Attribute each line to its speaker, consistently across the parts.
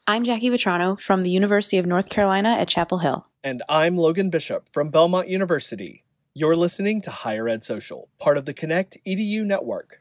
Speaker 1: I'm Jackie Vetrano from the University of North Carolina at Chapel Hill.
Speaker 2: And I'm Logan Bishop from Belmont University. You're listening to Higher Ed Social, part of the Connect EDU network.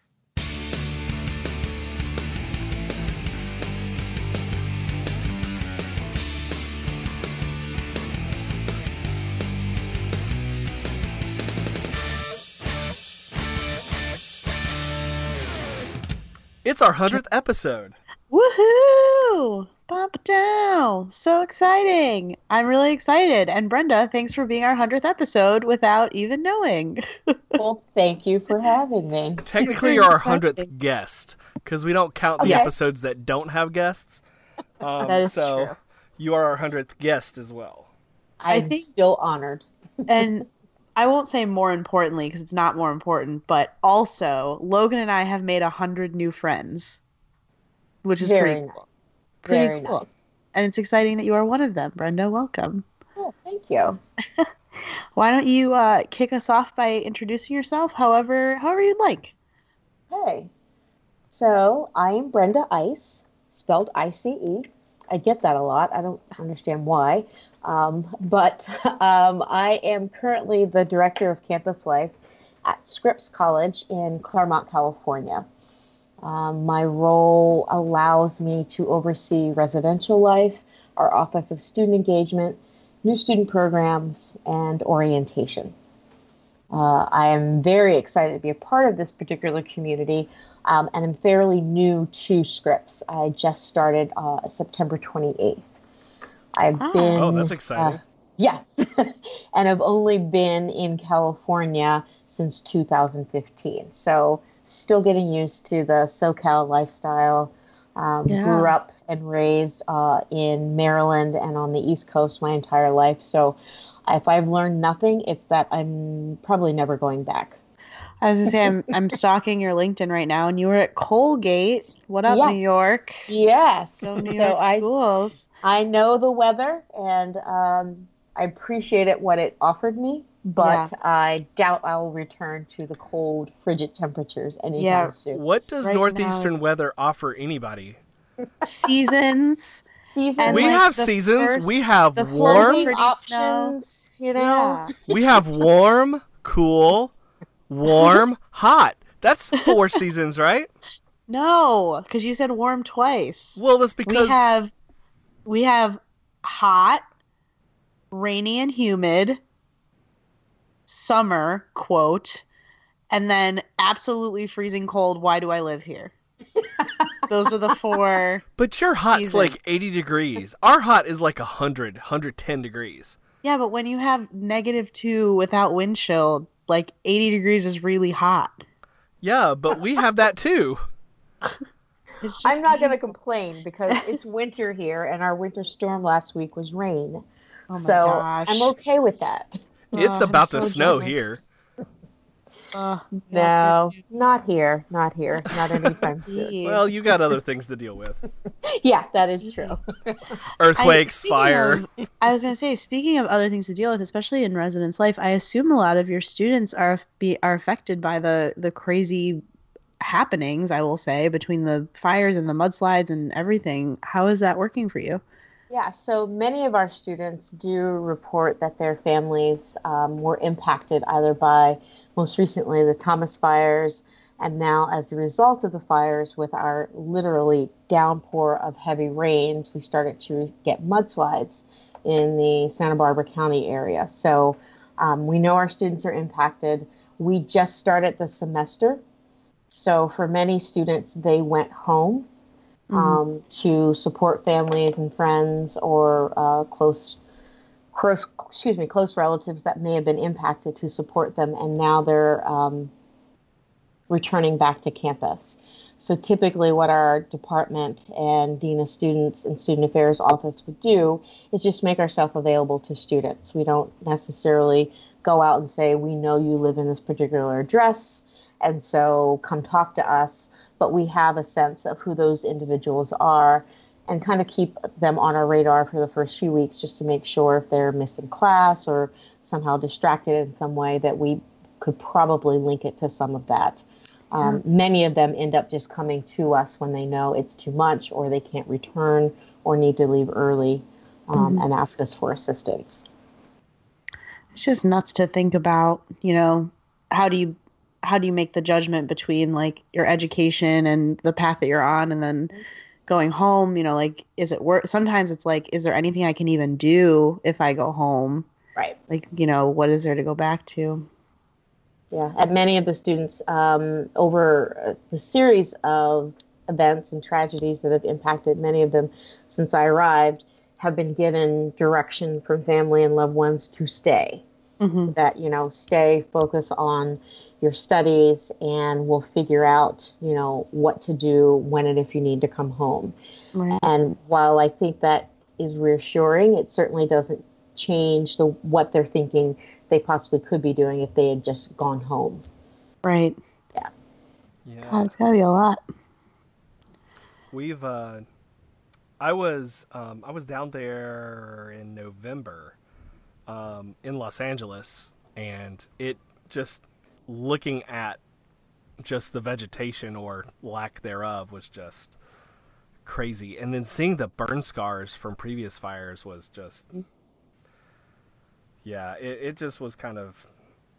Speaker 2: It's our 100th episode.
Speaker 3: Woohoo! Bump down! So exciting! I'm really excited. And Brenda, thanks for being our 100th episode without even knowing.
Speaker 4: Well, thank you for having me.
Speaker 2: Technically, you're our 100th guest, because we don't count the episodes that don't have guests.
Speaker 3: That is true.
Speaker 2: You are our 100th guest as well.
Speaker 4: I think still honored.
Speaker 3: And I won't say more importantly, because it's not more important, but also, Logan and I have made 100 new friends, which is
Speaker 4: Very
Speaker 3: pretty
Speaker 4: nice.
Speaker 3: cool. Pretty
Speaker 4: Very
Speaker 3: cool.
Speaker 4: nice.
Speaker 3: And it's exciting that you are one of them. Brenda, welcome.
Speaker 4: Oh, thank you.
Speaker 3: Why don't you kick us off by introducing yourself however you'd like.
Speaker 4: Hey. So, I am Brenda Ice, spelled I-C-E. I get that a lot. I don't understand why. But I am currently the Director of Campus Life at Scripps College in Claremont, California. My role allows me to oversee residential life, our Office of Student Engagement, new student programs, and orientation. I am very excited to be a part of this particular community, and I'm fairly new to Scripps. I just started September 28th. I've been...
Speaker 2: Oh, that's exciting.
Speaker 4: Yes. And I've only been in California since 2015. So still getting used to the SoCal lifestyle. Grew up and raised in Maryland and on the East Coast my entire life. So if I've learned nothing, it's that I'm probably never going back.
Speaker 3: I was going to say, I'm stalking your LinkedIn right now, and you were at Colgate. What up, New York?
Speaker 4: Yes.
Speaker 3: Go New York schools.
Speaker 4: I know the weather, and I appreciate it, what it offered me, but I doubt I'll return to the cold, frigid temperatures anytime soon.
Speaker 2: What does northeastern weather offer anybody?
Speaker 3: Seasons.
Speaker 2: We have seasons. We have warm
Speaker 4: options, you know.
Speaker 2: We have warm, cool, warm, hot. That's 4 seasons, right?
Speaker 3: No, because you said warm twice.
Speaker 2: Well, that's because
Speaker 3: we have hot, rainy and humid, summer, quote, and then absolutely freezing cold, why do I live here? Those are the 4.
Speaker 2: But your hot's
Speaker 3: seasons.
Speaker 2: like 80 degrees. Our hot is like 100, 110 degrees.
Speaker 3: Yeah, but when you have -2 without wind chill, like 80 degrees is really hot.
Speaker 2: Yeah, but we have that too.
Speaker 4: I'm not going to complain because it's winter here, and our winter storm last week was rain.
Speaker 3: Oh my
Speaker 4: so
Speaker 3: gosh.
Speaker 4: I'm okay with that.
Speaker 2: It's about to
Speaker 3: so
Speaker 2: snow
Speaker 3: jealous.
Speaker 2: here.
Speaker 4: No, not here. Not here. Not anytime soon.
Speaker 2: Well, you got other things to deal with.
Speaker 4: Yeah, that is true.
Speaker 2: Earthquakes, fire.
Speaker 3: I was going to say, speaking of other things to deal with, especially in residence life, I assume a lot of your students are affected by the crazy happenings, I will say, between the fires and the mudslides and everything. How is that working for you?
Speaker 4: Yeah, so many of our students do report that their families were impacted either by, most recently, the Thomas fires, and now as a result of the fires, with our literally downpour of heavy rains, we started to get mudslides in the Santa Barbara County area. So we know our students are impacted. We just started the semester. So for many students, they went home to support families and friends or close relatives that may have been impacted, to support them, and now they're returning back to campus. So typically what our department and Dean of Students and Student Affairs office would do is just make ourselves available to students. We don't necessarily go out and say, we know you live in this particular address, and so come talk to us. But we have a sense of who those individuals are and kind of keep them on our radar for the first few weeks, just to make sure if they're missing class or somehow distracted in some way, that we could probably link it to some of that. Many of them end up just coming to us when they know it's too much or they can't return or need to leave early and ask us for assistance.
Speaker 3: It's just nuts to think about, how do you make the judgment between like your education and the path that you're on, and then going home, like, is it work? Sometimes it's like, is there anything I can even do if I go home?
Speaker 4: Right.
Speaker 3: Like, what is there to go back to?
Speaker 4: Yeah. And many of the students over the series of events and tragedies that have impacted many of them since I arrived have been given direction from family and loved ones to stay. That, stay, focus on your studies, and we'll figure out, what to do when and if you need to come home.
Speaker 3: Right.
Speaker 4: And while I think that is reassuring, it certainly doesn't change what they're thinking they possibly could be doing if they had just gone home.
Speaker 3: Right.
Speaker 4: Yeah.
Speaker 3: God, it's gotta be a lot.
Speaker 2: We've I was down there in November in Los Angeles, and it just looking at just the vegetation or lack thereof was just crazy. And then seeing the burn scars from previous fires was just, it just was kind of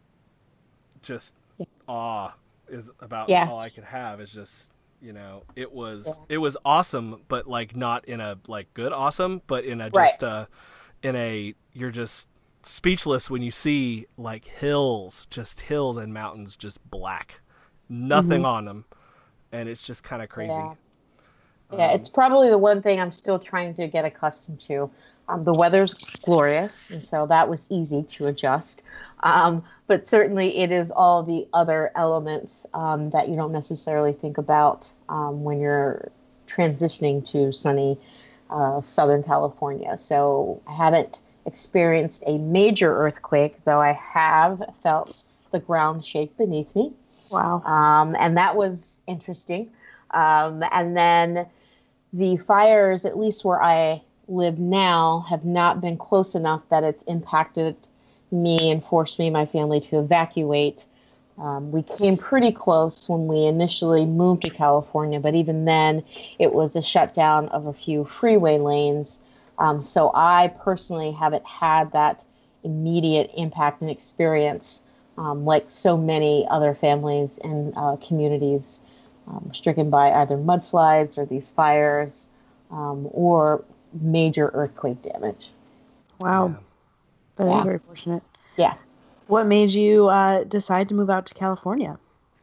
Speaker 2: just awe is about all I could have. Is just, it was awesome, but like not in a like good awesome, but in a just you're just speechless when you see like hills and mountains just black, nothing on them, and it's just kind of crazy.
Speaker 4: It's probably the one thing I'm still trying to get accustomed to. The weather's glorious, and so that was easy to adjust, but certainly it is all the other elements that you don't necessarily think about when you're transitioning to sunny Southern California. So I haven't experienced a major earthquake, though I have felt the ground shake beneath me.
Speaker 3: Wow.
Speaker 4: And that was interesting. And then the fires, at least where I live now, have not been close enough that it's impacted me and forced me and my family to evacuate. We came pretty close when we initially moved to California, but even then it was a shutdown of a few freeway lanes. So I personally haven't had that immediate impact and experience like so many other families and communities stricken by either mudslides or these fires or major earthquake damage.
Speaker 3: Wow. That is very fortunate.
Speaker 4: Yeah.
Speaker 3: What made you decide to move out to California?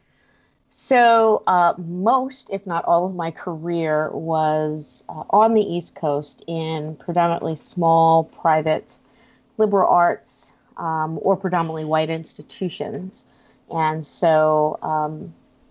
Speaker 4: So most, if not all of my career was on the East Coast in predominantly small, private, liberal arts or predominantly white institutions. And so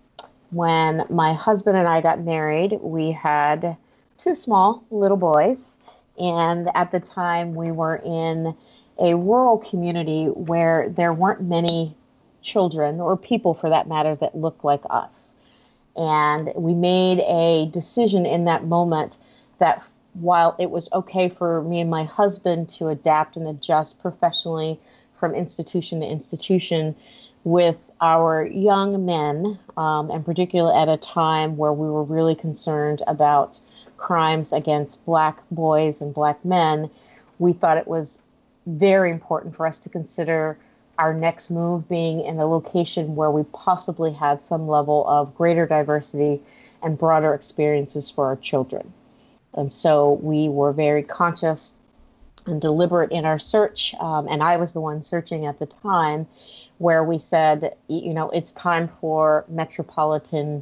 Speaker 4: when my husband and I got married, we had two small little boys. And at the time, we were in a rural community where there weren't many children, or people for that matter, that looked like us. And we made a decision in that moment that while it was okay for me and my husband to adapt and adjust professionally from institution to institution with our young men, and particularly at a time where we were really concerned about crimes against Black boys and Black men, we thought it was very important for us to consider our next move being in a location where we possibly had some level of greater diversity and broader experiences for our children. And so we were very conscious and deliberate in our search, and I was the one searching at the time, where we said, it's time for metropolitan,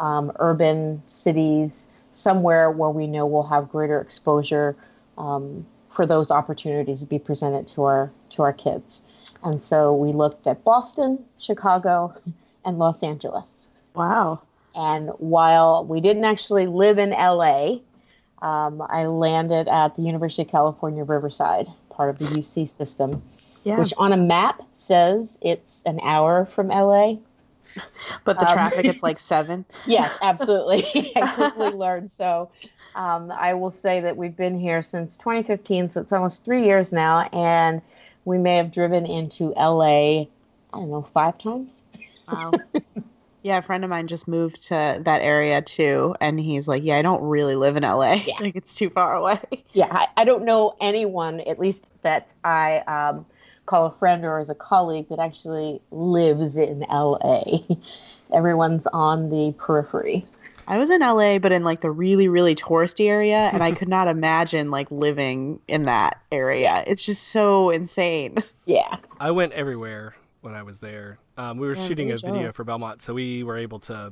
Speaker 4: urban cities, somewhere where we know we'll have greater exposure for those opportunities to be presented to our kids. And so we looked at Boston, Chicago, and Los Angeles.
Speaker 3: Wow.
Speaker 4: And while we didn't actually live in LA, I landed at the University of California, Riverside, part of the UC system, which on a map says it's an hour from LA.
Speaker 3: But the traffic, it's like 7.
Speaker 4: Yes, absolutely. I quickly learned. So I will say that we've been here since 2015, so it's almost 3 years now, and we may have driven into LA, 5 times.
Speaker 3: Wow. Yeah, a friend of mine just moved to that area too, and he's like, "Yeah, I don't really live in LA.
Speaker 4: Yeah.
Speaker 3: Like it's too far away."
Speaker 4: Yeah, I don't know anyone, at least that I call a friend or as a colleague, that actually lives in LA. Everyone's on the periphery.
Speaker 3: I was in LA, but in like the really, really touristy area, and I could not imagine like living in that area. It's just so insane.
Speaker 4: Yeah.
Speaker 2: I went everywhere when I was there. We were shooting a video for Belmont, so we were able to,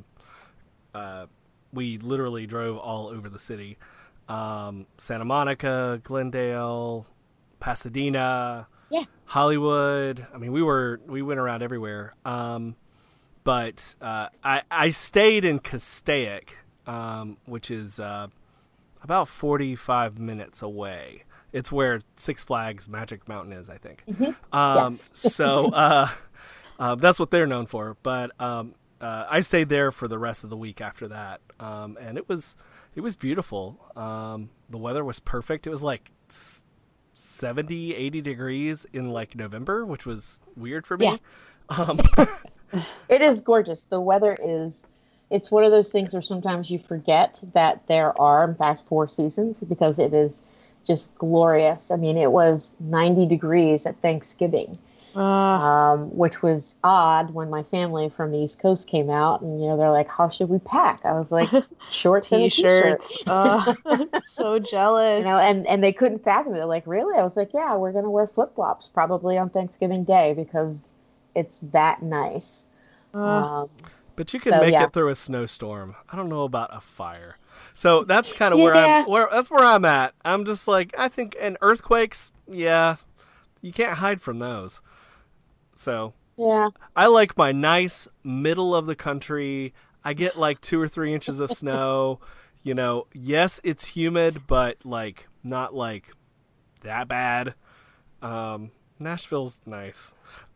Speaker 2: we literally drove all over the city. Santa Monica, Glendale, Pasadena, Hollywood. I mean, we went around everywhere. But I stayed in Castaic, which is about 45 minutes away. It's where Six Flags Magic Mountain is, I think.
Speaker 4: Mm-hmm.
Speaker 2: So that's what they're known for. But I stayed there for the rest of the week after that, and it was beautiful. The weather was perfect. It was like 70, 80 degrees in like November, which was weird for me.
Speaker 4: Yeah. It is gorgeous. The weather it's one of those things where sometimes you forget that there are, in fact, 4 seasons, because it is just glorious. I mean, it was 90 degrees at Thanksgiving, which was odd when my family from the East Coast came out, and, they're like, "How should we pack?" I was like, "Shorts and
Speaker 3: T-shirts." So jealous.
Speaker 4: And they couldn't fathom it. They're like, "Really?" I was like, "Yeah, we're going to wear flip-flops probably on Thanksgiving Day because it's that nice."
Speaker 2: But you can make it through a snowstorm. I don't know about a fire. So that's kind of where I'm at. I'm just like, I think, and earthquakes, you can't hide from those. So I like my nice middle of the country. I get like 2 or 3 inches of snow. Yes, it's humid, but like not like that bad. Nashville's nice.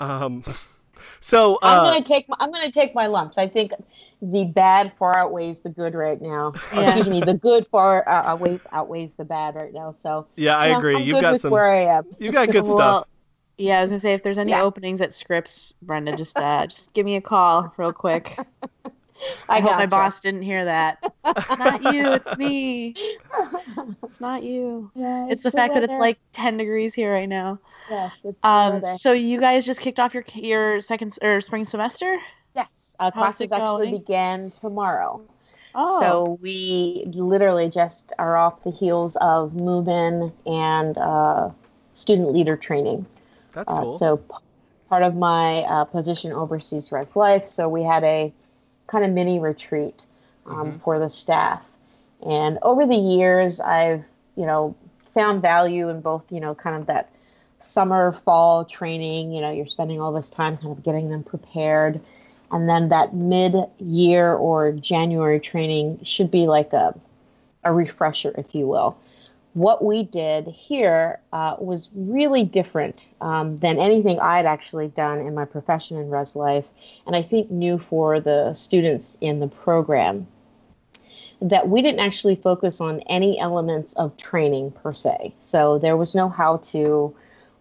Speaker 2: So
Speaker 4: I'm gonna take my lumps. I think the bad far outweighs the good right now. Excuse me, the good far outweighs the bad right now. So
Speaker 2: I agree. You've got some.
Speaker 4: Where I am.
Speaker 2: You got good stuff.
Speaker 3: Yeah, I was gonna say, if there's any openings at Scripps, Brenda, just give me a call real quick. I hope my boss didn't hear that. It's not you, it's me. It's not you. Yeah, it's the fact that it's like 10 degrees here right now.
Speaker 4: Yes.
Speaker 3: So you guys just kicked off your second or spring semester?
Speaker 4: Yes. Classes actually began tomorrow.
Speaker 3: Oh.
Speaker 4: So we literally just are off the heels of move-in and student leader training.
Speaker 2: That's cool.
Speaker 4: So part of my position oversees Res Life. So we had a kind of mini retreat for the staff. And over the years, I've, found value in both, kind of that summer, fall training. You're spending all this time kind of getting them prepared. And then that mid-year or January training should be like a refresher, if you will. What we did here was really different than anything I'd actually done in my profession in Res Life, and I think new for the students in the program, that we didn't actually focus on any elements of training per se. So there was no how-to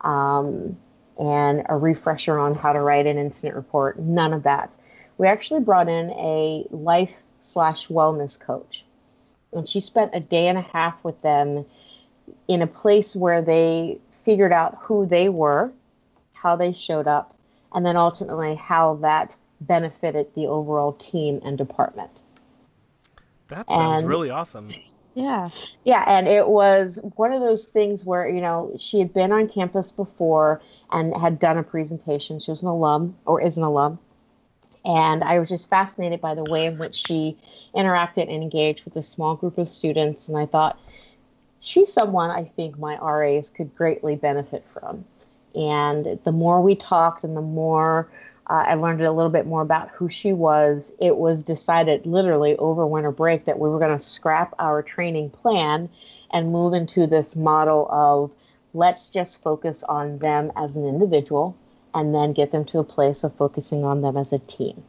Speaker 4: and a refresher on how to write an incident report, none of that. We actually brought in a life/wellness coach, and she spent a day and a half with them in a place where they figured out who they were, how they showed up, and then ultimately how that benefited the overall team and department.
Speaker 2: That sounds really awesome.
Speaker 3: Yeah.
Speaker 4: Yeah, and it was one of those things where, she had been on campus before and had done a presentation. She was an alum, or is an alum. And I was just fascinated by the way in which she interacted and engaged with a small group of students. And I thought, she's someone I think my RAs could greatly benefit from. And the more we talked and the more I learned a little bit more about who she was, it was decided literally over winter break that we were going to scrap our training plan and move into this model of let's just focus on them as an individual and then get them to a place of focusing on them as a team.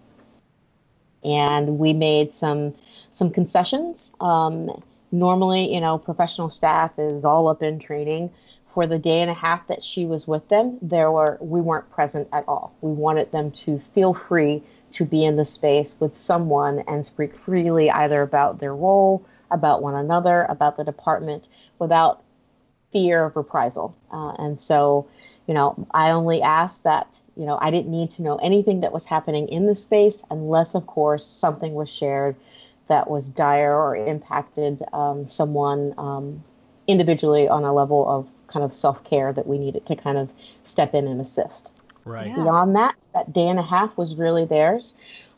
Speaker 4: And we made some concessions. Normally, professional staff is all up in training. For the day and a half that she was with them, we weren't present at all. We wanted them to feel free to be in the space with someone and speak freely either about their role, about one another, about the department, without fear of reprisal. And so, I only asked that, I didn't need to know anything that was happening in the space unless, of course, something was shared that was dire or impacted someone individually on a level of kind of self-care that we needed to kind of step in and assist.
Speaker 2: Right.
Speaker 4: Yeah. Beyond that day and a half was really theirs.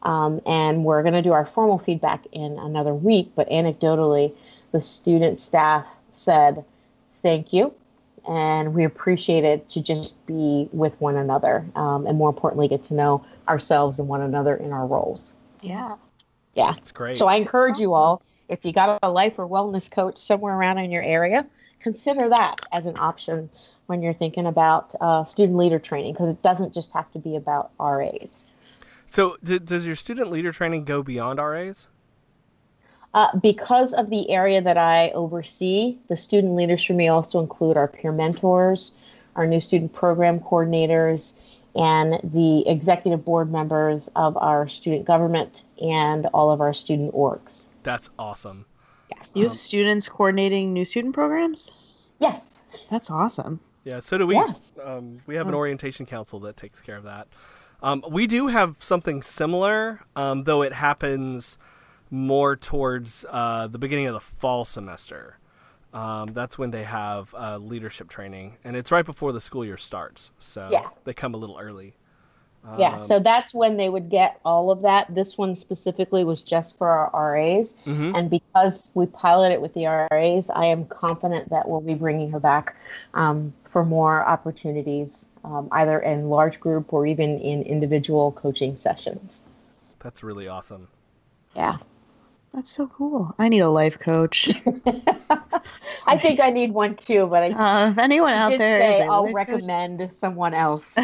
Speaker 4: And we're going to do our formal feedback in another week. But anecdotally, the student staff said, thank you. And we appreciate it to just be with one another. And more importantly, get to know ourselves and one another in our roles.
Speaker 3: Yeah.
Speaker 4: Yeah.
Speaker 2: That's great.
Speaker 4: So I encourage you all, if you got a life or wellness coach somewhere around in your area, consider that as an option when you're thinking about student leader training, because it doesn't just have to be about RAs.
Speaker 2: So does your student leader training go beyond RAs?
Speaker 4: Because of the area that I oversee, the student leaders for me also include our peer mentors, our new student program coordinators, and the executive board members of our student government and all of our student orgs.
Speaker 2: That's awesome.
Speaker 4: Yes.
Speaker 3: You have students coordinating new student programs?
Speaker 4: Yes.
Speaker 3: That's awesome.
Speaker 2: Yeah, so do we.
Speaker 4: Yes.
Speaker 2: We have an orientation council that takes care of that. We do have something similar, though it happens more towards the beginning of the fall semester. That's when they have leadership training, and it's right before the school year starts, so they come a little early.
Speaker 4: So that's when they would get all of that. This one specifically was just for our RAs, and because we pilot it with the RAs, I am confident that we'll be bringing her back for more opportunities, either in large group or even in individual coaching sessions.
Speaker 2: That's really awesome.
Speaker 4: Yeah.
Speaker 3: That's so cool. I need a life coach.
Speaker 4: I think I need one too, but
Speaker 3: if anyone out there
Speaker 4: say
Speaker 3: is
Speaker 4: I'll recommend someone else.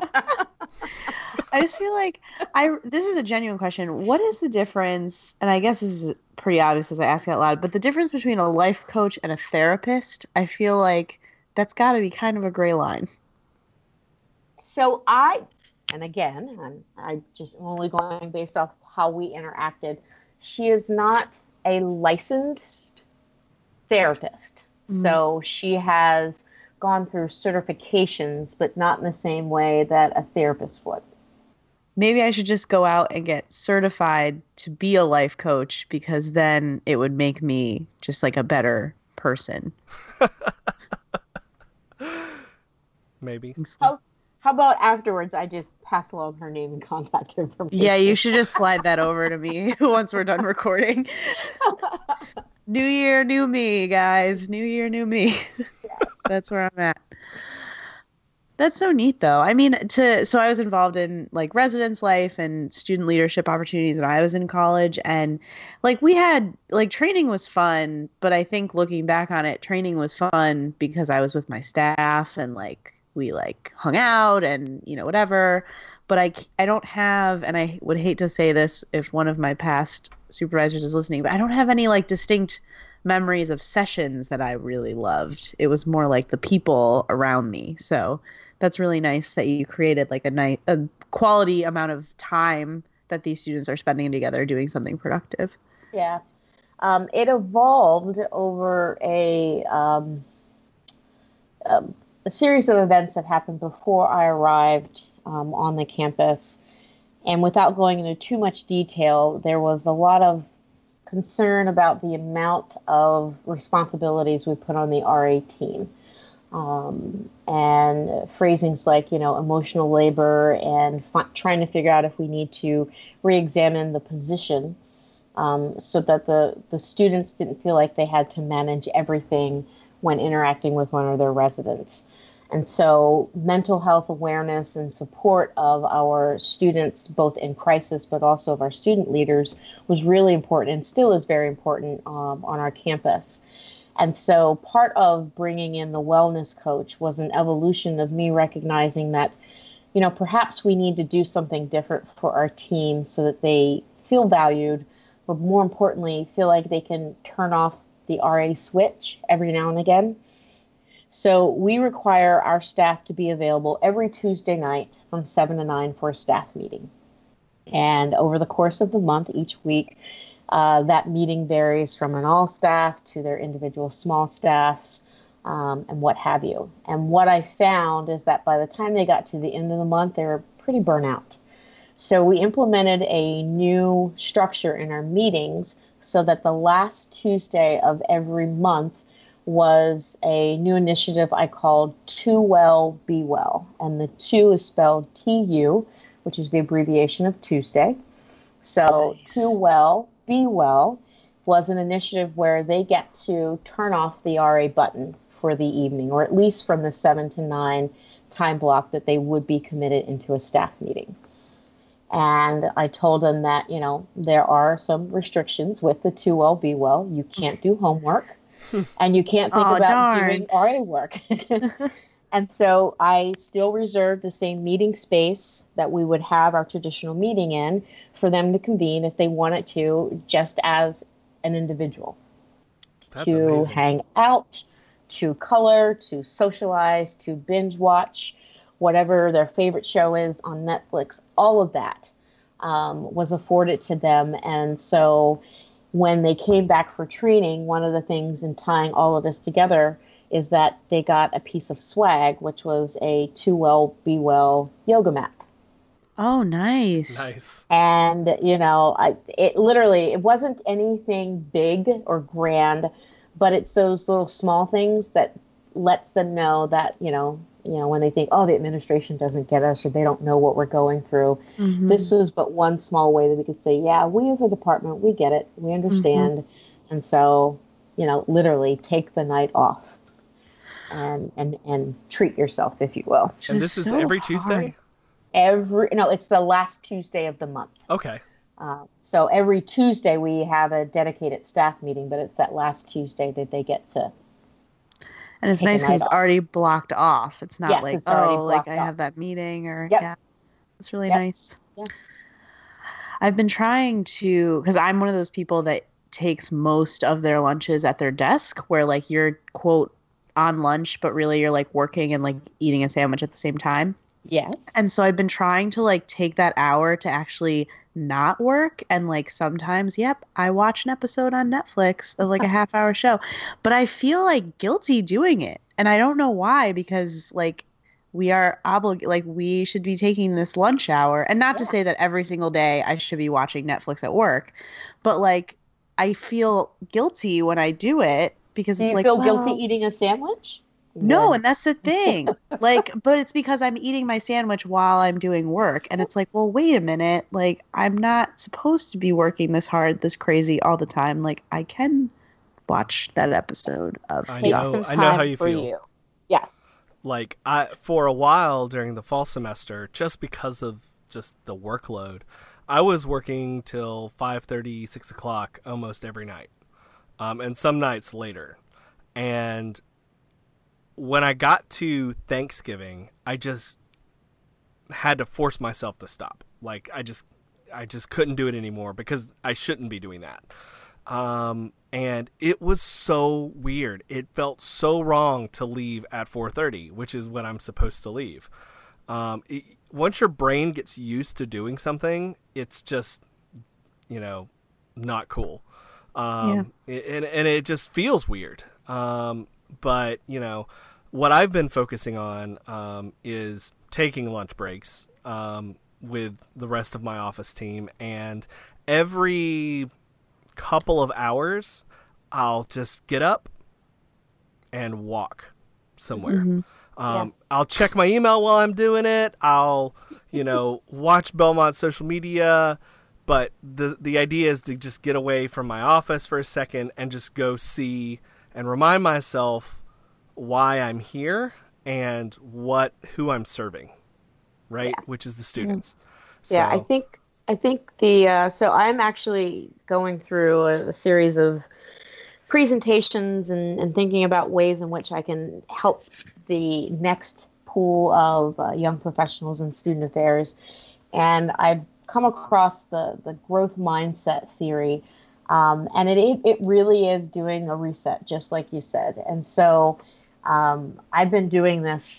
Speaker 3: I just feel like this is a genuine question. What is the difference? And I guess this is pretty obvious as I ask it out loud, but the difference between a life coach and a therapist, I feel like that's got to be kind of a gray line.
Speaker 4: So and again, I just only going based off how we interacted. She is not a licensed therapist. Mm-hmm. So she has gone through certifications, but not in the same way that a therapist would.
Speaker 3: Maybe I should just go out and get certified to be a life coach, because then it would make me just like a better person.
Speaker 2: Maybe.
Speaker 4: How about afterwards I just pass along her name and contact information?
Speaker 3: Yeah, you should just slide that over to me once we're done recording. New year, new me, guys. New year, new me. That's where I'm at. That's so neat, though. I mean, so I was involved in like residence life and student leadership opportunities when I was in college, and like we had like training was fun, but I think looking back on it, training was fun because I was with my staff and like we like hung out and whatever. But I don't have, and I would hate to say this if one of my past supervisors is listening, but I don't have any like distinct memories of sessions that I really loved. It was more like the people around me. So that's really nice that you created like a quality amount of time that these students are spending together doing something productive.
Speaker 4: Yeah. It evolved over a series of events that happened before I arrived on the campus. And without going into too much detail, there was a lot of concern about the amount of responsibilities we put on the RA team. And phrasings like, emotional labor and trying to figure out if we need to re-examine the position so that the students didn't feel like they had to manage everything when interacting with one of their residents. And so mental health awareness and support of our students, both in crisis, but also of our student leaders, was really important and still is very important on our campus. And so part of bringing in the wellness coach was an evolution of me recognizing that, perhaps we need to do something different for our team so that they feel valued, but more importantly, feel like they can turn off the RA switch every now and again. So we require our staff to be available every Tuesday night from 7 to 9 for a staff meeting. And over the course of the month, each week, that meeting varies from an all staff to their individual small staffs, and what have you. And what I found is that by the time they got to the end of the month, they were pretty burnt out. So we implemented a new structure in our meetings so that the last Tuesday of every month was a new initiative I called Too Well, Be Well. And the two is spelled TU, which is the abbreviation of Tuesday. So nice. Too Well, Be Well was an initiative where they get to turn off the RA button for the evening, or at least from the 7 to 9 time block that they would be committed into a staff meeting. And I told them that, there are some restrictions with the Too Well, Be Well. You can't do homework and you can't think about doing RA work. And so I still reserved the same meeting space that we would have our traditional meeting in for them to convene if they wanted to, just as an individual.
Speaker 2: That's
Speaker 4: to
Speaker 2: amazing.
Speaker 4: Hang out, to color, to socialize, to binge watch, whatever their favorite show is on Netflix. All of that was afforded to them. And so when they came back for training, one of the things in tying all of this together is that they got a piece of swag, which was a Too Well, Be Well yoga mat.
Speaker 3: Oh, nice.
Speaker 2: Nice.
Speaker 4: And, it wasn't anything big or grand, but it's those little small things that lets them know that, when they think, oh, the administration doesn't get us or they don't know what we're going through. Mm-hmm. This is but one small way that we could say, yeah, we as a department, we get it. We understand. Mm-hmm. And so, literally take the night off and treat yourself, if you will.
Speaker 2: And this is every Tuesday?
Speaker 4: It's the last Tuesday of the month.
Speaker 2: Okay.
Speaker 4: So every Tuesday we have a dedicated staff meeting, but it's that last Tuesday that they get to.
Speaker 3: And it's nice because it's already blocked off. It's not I have that meeting or yeah. It's really nice.
Speaker 4: Yeah.
Speaker 3: I've been trying to, because I'm one of those people that takes most of their lunches at their desk, where you're quote on lunch, but really you're working and eating a sandwich at the same time.
Speaker 4: Yes.
Speaker 3: And so I've been trying to take that hour to actually not work. And sometimes, I watch an episode on Netflix of a half-hour show, but I feel guilty doing it. And I don't know why, because we are obligated, we should be taking this lunch hour. And not to say that every single day I should be watching Netflix at work, but I feel guilty when I do it because it's
Speaker 4: feel guilty eating a sandwich?
Speaker 3: No, and that's the thing. But it's because I'm eating my sandwich while I'm doing work. And it's well, wait a minute. I'm not supposed to be working this hard, this crazy all the time. I can watch that episode of
Speaker 2: The Office. I know how you feel.
Speaker 4: You. Yes.
Speaker 2: For a while during the fall semester, just because of just the workload, I was working till 5:30, 6 o'clock almost every night. And some nights later. And when I got to Thanksgiving, I just had to force myself to stop. I just couldn't do it anymore because I shouldn't be doing that. And it was so weird. It felt so wrong to leave at 4:30, which is when I'm supposed to leave. Once your brain gets used to doing something, it's just, not cool. And it just feels weird. But, what I've been focusing on is taking lunch breaks with the rest of my office team. And every couple of hours, I'll just get up and walk somewhere. Mm-hmm. I'll check my email while I'm doing it. I'll, watch Belmont's social media. But the idea is to just get away from my office for a second and just go see and remind myself why I'm here and who I'm serving, right? Yeah. Which is the students.
Speaker 4: Yeah, so. I think so I'm actually going through a series of presentations and thinking about ways in which I can help the next pool of young professionals in student affairs. And I've come across the growth mindset theory. And it really is doing a reset, just like you said. And so I've been doing this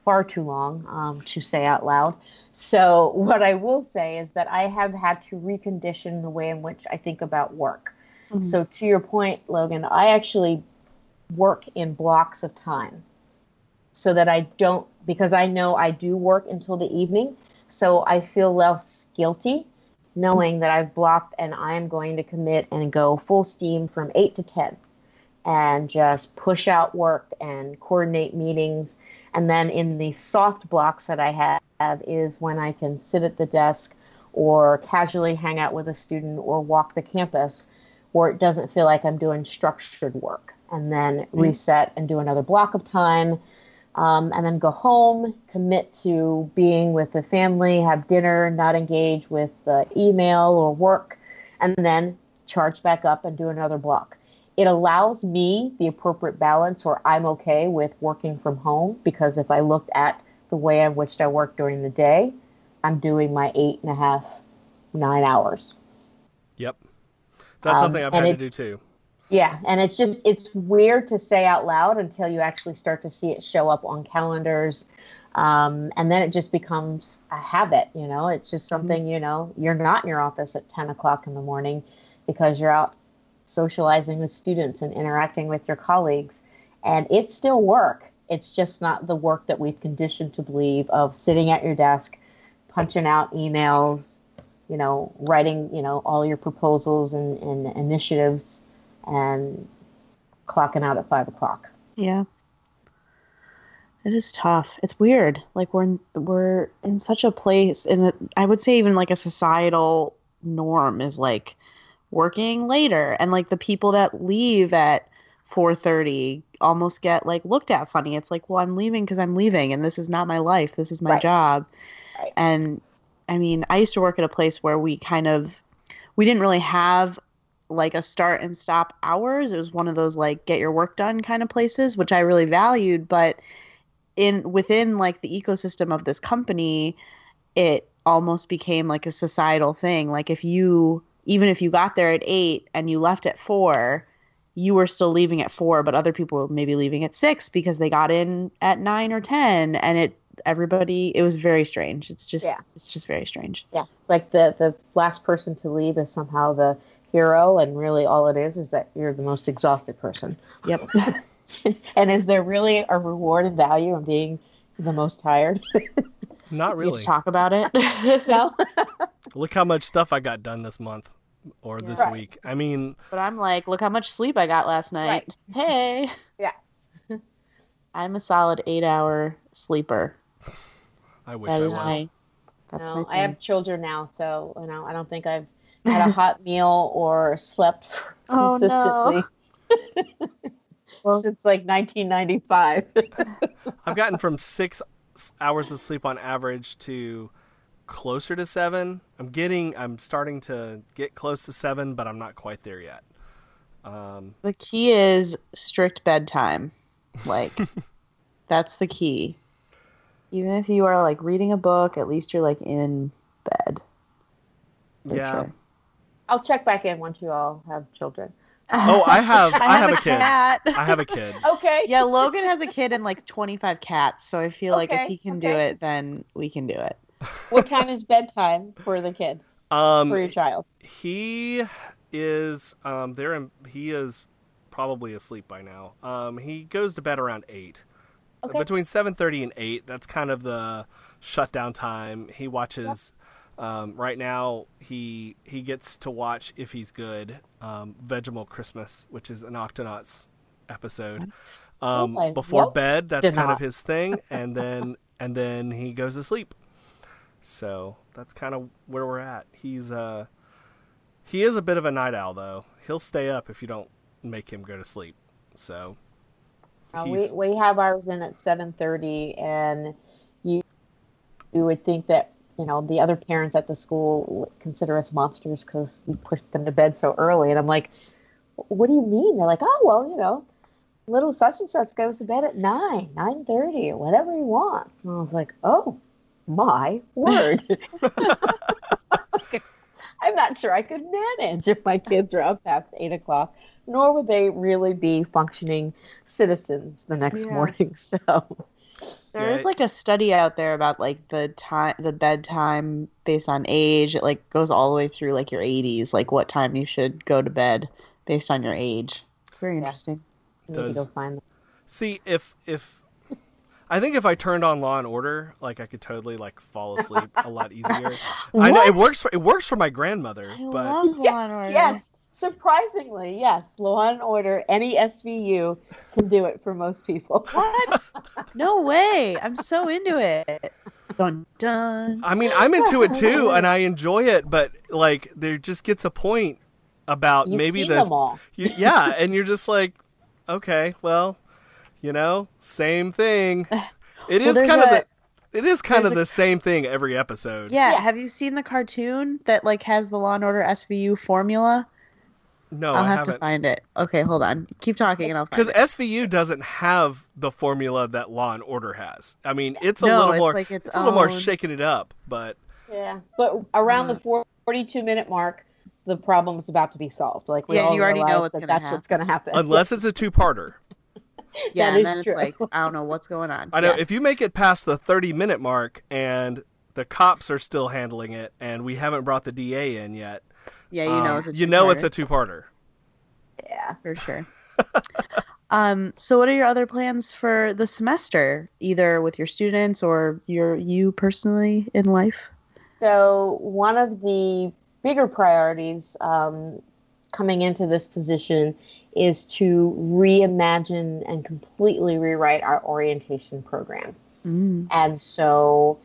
Speaker 4: far too long to say out loud. So what I will say is that I have had to recondition the way in which I think about work. Mm-hmm. So to your point, Logan, I actually work in blocks of time so that I don't, because I know I do work until the evening, so I feel less guilty knowing that I've blocked and I'm going to commit and go full steam from 8 to 10 and just push out work and coordinate meetings. And then in the soft blocks that I have is when I can sit at the desk or casually hang out with a student or walk the campus where it doesn't feel like I'm doing structured work, and then reset and do another block of time. And then go home, commit to being with the family, have dinner, not engage with email or work, and then charge back up and do another block. It allows me the appropriate balance where I'm okay with working from home, because if I looked at the way in which I work during the day, I'm doing my 8.5, 9 hours.
Speaker 2: Yep. That's something I've had to do too.
Speaker 4: Yeah, and it's weird to say out loud until you actually start to see it show up on calendars. And then it just becomes a habit, It's just something, you're not in your office at 10 o'clock in the morning because you're out socializing with students and interacting with your colleagues. And it's still work. It's just not the work that we've conditioned to believe of sitting at your desk, punching out emails, writing, all your proposals and initiatives, and clocking out at 5 o'clock.
Speaker 3: Yeah. It is tough. It's weird. Like we're in such a place, and I would say even like a societal norm is like working later, and like the people that leave at 4:30 almost get like looked at funny. It's like, well, I'm leaving because I'm leaving, and this is not my life. This is my job. Right. And I mean, I used to work at a place where we didn't really have like a start and stop hours. It was one of those like get your work done kind of places, which I really valued. But within like the ecosystem of this company, it almost became like a societal thing. Like even if you got there at 8 and you left at 4, you were still leaving at 4, but other people were maybe leaving at 6 because they got in at 9 or 10, and it was very strange. It's just very strange.
Speaker 4: Yeah. It's like the last person to leave is somehow the hero, and really all it is that you're the most exhausted person.
Speaker 3: Yep.
Speaker 4: And is there really a reward and value in being the most tired?
Speaker 2: Not really.
Speaker 3: You talk about it.
Speaker 4: No.
Speaker 2: Look how much stuff I got done this month or this week. I mean,
Speaker 3: but I'm like, look how much sleep I got last night. Right. Hey.
Speaker 4: Yes.
Speaker 3: I'm a solid 8-hour sleeper.
Speaker 2: I wish I was.
Speaker 4: I have children now, so I don't think I've had a hot meal or slept consistently since like 1995.
Speaker 2: I've gotten from 6 hours of sleep on average to closer to 7. I'm starting to get close to 7, but I'm not quite there yet.
Speaker 3: The key is strict bedtime. Like, that's the key. Even if you are like reading a book, at least you're like in bed.
Speaker 2: Yeah. Sure.
Speaker 4: I'll check back in once you all have children.
Speaker 2: Oh, I have a kid. I have a kid.
Speaker 4: Okay.
Speaker 3: Yeah, Logan has a kid and like 25 cats, so I feel like if he can do it, then we can do it.
Speaker 4: What time is bedtime for the kid? For your child?
Speaker 2: He is he is probably asleep by now. He goes to bed around 8. Okay. Between 7:30 and 8, that's kind of the shutdown time. He watches right now he gets to watch, if he's good, Vegemite Christmas, which is an Octonauts episode. Before bed, that's kind of his thing, and then he goes to sleep. So that's kind of where we're at. He is a bit of a night owl, though. He'll stay up if you don't make him go to sleep. So
Speaker 4: we have ours in at 7:30, and you would think that the other parents at the school consider us monsters because we pushed them to bed so early. And I'm like, what do you mean? They're like, oh, well, little such and such goes to bed at 9:30, or whatever he wants. And I was like, oh, my word. I'm not sure I could manage if my kids are up past 8 o'clock, nor would they really be functioning citizens the next morning. So
Speaker 3: There is like a study out there about like the bedtime based on age. It like goes all the way through like your 80s, like what time you should go to bed based on your age. It's very interesting.
Speaker 4: Go find them.
Speaker 2: See, if I think if I turned on Law and Order, like I could totally like fall asleep a lot easier. I know it works for my grandmother,
Speaker 3: I
Speaker 2: but
Speaker 3: love Law and Order.
Speaker 4: Yes. Surprisingly, yes, Law and Order, any SVU can do it for most people.
Speaker 3: What? No way! I'm so into it. Dun dun.
Speaker 2: I mean, I'm into it too, and I enjoy it. But like, there just gets a point about
Speaker 4: You've
Speaker 2: maybe
Speaker 4: seen
Speaker 2: this.
Speaker 4: them all.
Speaker 2: Yeah, and you're just like, okay, well, same thing. It is kind of the same thing every episode.
Speaker 3: Yeah. Have you seen the cartoon that like has the Law and Order SVU formula?
Speaker 2: No,
Speaker 3: I'll
Speaker 2: I
Speaker 3: have
Speaker 2: haven't.
Speaker 3: to find it. Okay, hold on. Keep talking and I'll find it.
Speaker 2: Because SVU doesn't have the formula that Law and Order has. I mean, it's a little more shaking it up, but
Speaker 4: yeah. But around the 42-minute mark, the problem is about to be solved. Like you
Speaker 3: already know what's
Speaker 4: what's going to happen.
Speaker 2: Unless it's a two-parter.
Speaker 3: Yeah, and then it's like, I don't know what's going on.
Speaker 2: I know, if you make it past the 30-minute mark and the cops are still handling it and we haven't brought the DA in yet,
Speaker 3: yeah, it's a two-parter.
Speaker 2: You know it's a two-parter.
Speaker 4: Yeah,
Speaker 3: for sure. So what are your other plans for the semester, either with your students or you personally in life?
Speaker 4: So one of the bigger priorities coming into this position is to reimagine and completely rewrite our orientation program. And so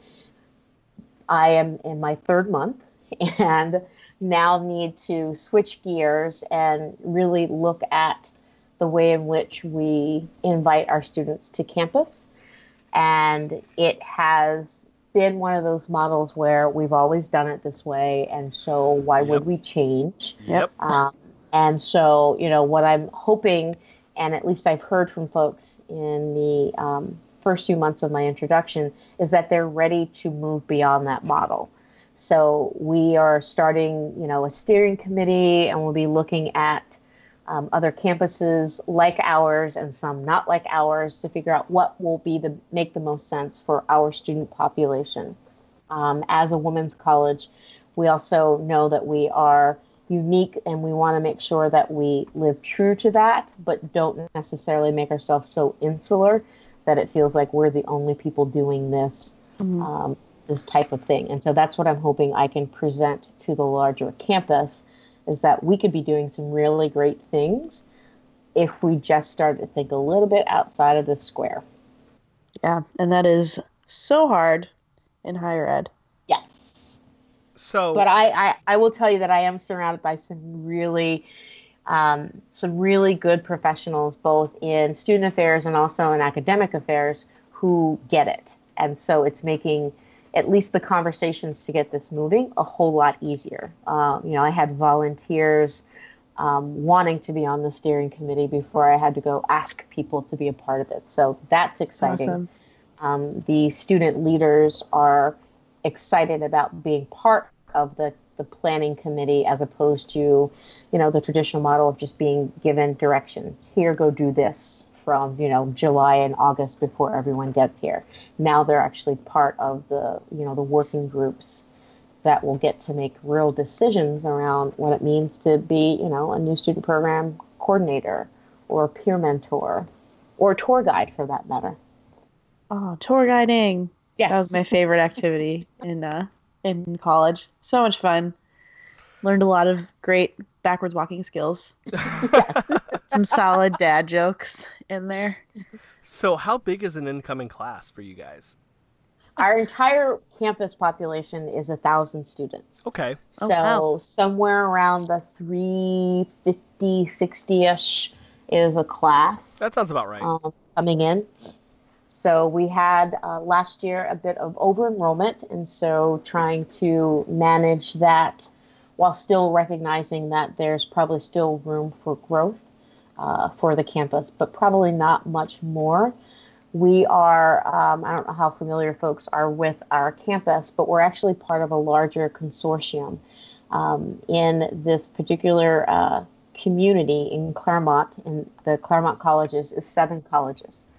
Speaker 4: I am in my third month and now need to switch gears and really look at the way in which we invite our students to campus. And it has been one of those models where we've always done it this way, and so why would we change?
Speaker 2: Yep.
Speaker 4: And so, what I'm hoping, and at least I've heard from folks in the first few months of my introduction, is that they're ready to move beyond that model. So we are starting, a steering committee, and we'll be looking at other campuses like ours and some not like ours to figure out what will make the most sense for our student population. As a women's college, we also know that we are unique, and we want to make sure that we live true to that, but don't necessarily make ourselves so insular that it feels like we're the only people doing this. This type of thing. And so that's what I'm hoping I can present to the larger campus, is that we could be doing some really great things if we just started to think a little bit outside of the square.
Speaker 3: Yeah, and that is so hard in higher ed.
Speaker 4: Yes.
Speaker 2: So,
Speaker 4: but I will tell you that I am surrounded by some really good professionals, both in student affairs and also in academic affairs, who get it. And so it's making at least the conversations to get this moving a whole lot easier. I had volunteers wanting to be on the steering committee before I had to go ask people to be a part of it. So that's exciting. Awesome. The student leaders are excited about being part of the planning committee, as opposed to, the traditional model of just being given directions. Here, go do this, from July and August before everyone gets here. Now they're actually part of the the working groups that will get to make real decisions around what it means to be a new student program coordinator or peer mentor or tour guide, for that matter.
Speaker 3: Oh, tour guiding!
Speaker 4: Yes.
Speaker 3: That was my favorite activity in college. So much fun. Learned a lot of great backwards walking skills. Some solid dad jokes in there.
Speaker 2: So how big is an incoming class for you guys?
Speaker 4: Our entire campus population is 1,000 students.
Speaker 2: Okay.
Speaker 4: So somewhere around the 350, 60-ish is a class.
Speaker 2: That sounds about right.
Speaker 4: Coming in. So we had last year a bit of over-enrollment, and so trying to manage that while still recognizing that there's probably still room for growth for the campus, but probably not much more. We are, I don't know how familiar folks are with our campus, but we're actually part of a larger consortium. In this particular community in Claremont, in the Claremont colleges, is 7 colleges.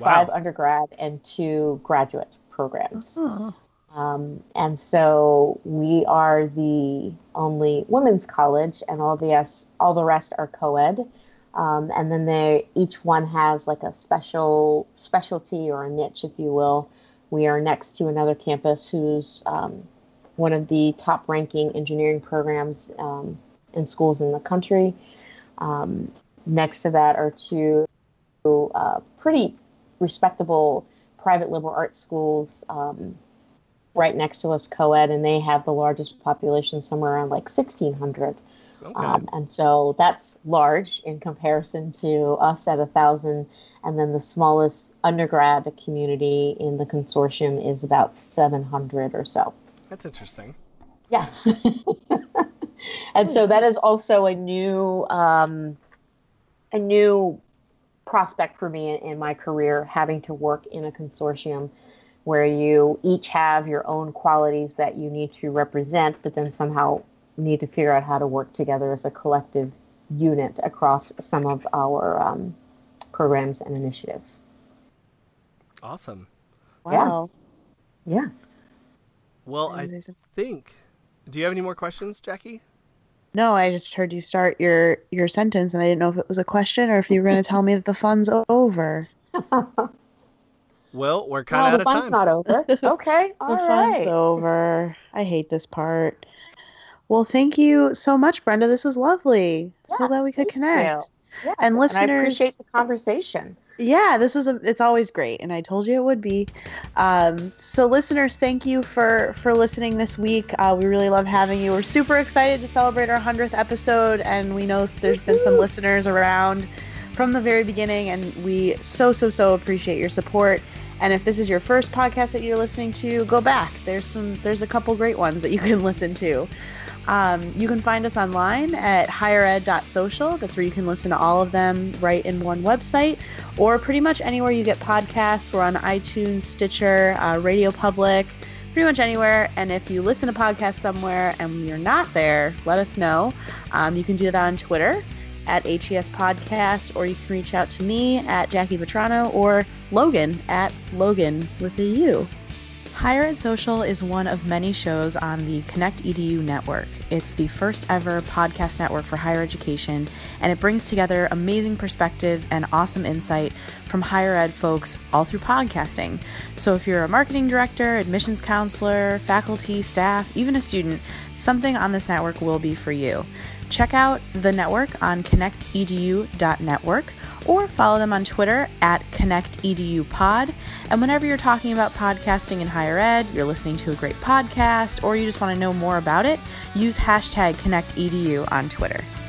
Speaker 4: 5 undergrad and 2 graduate programs.
Speaker 3: Oh.
Speaker 4: And so we are the only women's college, and all the rest are co-ed. And then each one has like a specialty or a niche, if you will. We are next to another campus who's one of the top ranking engineering programs in schools in the country. Next to that are 2 pretty respectable private liberal arts schools right next to us, co-ed, and they have the largest population, somewhere around like 1,600.
Speaker 2: Okay.
Speaker 4: And so that's large in comparison to us at 1,000. And then the smallest undergrad community in the consortium is about 700 or so.
Speaker 2: That's interesting.
Speaker 4: Yes. And so that is also a new prospect for me in my career, having to work in a consortium where you each have your own qualities that you need to represent, but then somehow need to figure out how to work together as a collective unit across some of our programs and initiatives.
Speaker 2: Awesome.
Speaker 3: Wow.
Speaker 4: Yeah.
Speaker 2: Well, I think... Do you have any more questions, Jackie?
Speaker 3: No, I just heard you start your sentence, and I didn't know if it was a question or if you were going to tell me that the fun's over.
Speaker 2: Well, we're kind of out of time.
Speaker 4: The fun's not over. Okay, all right.
Speaker 3: The fun's over. I hate this part. Well, thank you so much, Brenda. This was lovely.
Speaker 4: Yes,
Speaker 3: so glad we could connect.
Speaker 4: Yes,
Speaker 3: and listeners,
Speaker 4: I appreciate the conversation.
Speaker 3: Yeah, it's always great, and I told you it would be. So listeners, thank you for listening this week. We really love having you. We're super excited to celebrate our 100th episode, and we know there's been some listeners around from the very beginning, and we so appreciate your support. And if this is your first podcast that you're listening to, go back. There's a couple great ones that you can listen to. You can find us online at highered.social. That's where you can listen to all of them right in one website, or pretty much anywhere you get podcasts. We're on iTunes, Stitcher, Radio Public, pretty much anywhere. And if you listen to podcasts somewhere and you're not there, let us know. You can do that on Twitter at HES Podcast, or you can reach out to me at Jackie Vetrano, or Logan at Logan with a U.
Speaker 1: Higher Ed Social is one of many shows on the Connect EDU network. It's the first ever podcast network for higher education, and it brings together amazing perspectives and awesome insight from higher ed folks all through podcasting. So if you're a marketing director, admissions counselor, faculty, staff, even a student, something on this network will be for you. Check out the network on connectedu.network, or follow them on Twitter at ConnectEduPod. And whenever you're talking about podcasting in higher ed, you're listening to a great podcast, or you just want to know more about it, use hashtag ConnectEDU on Twitter.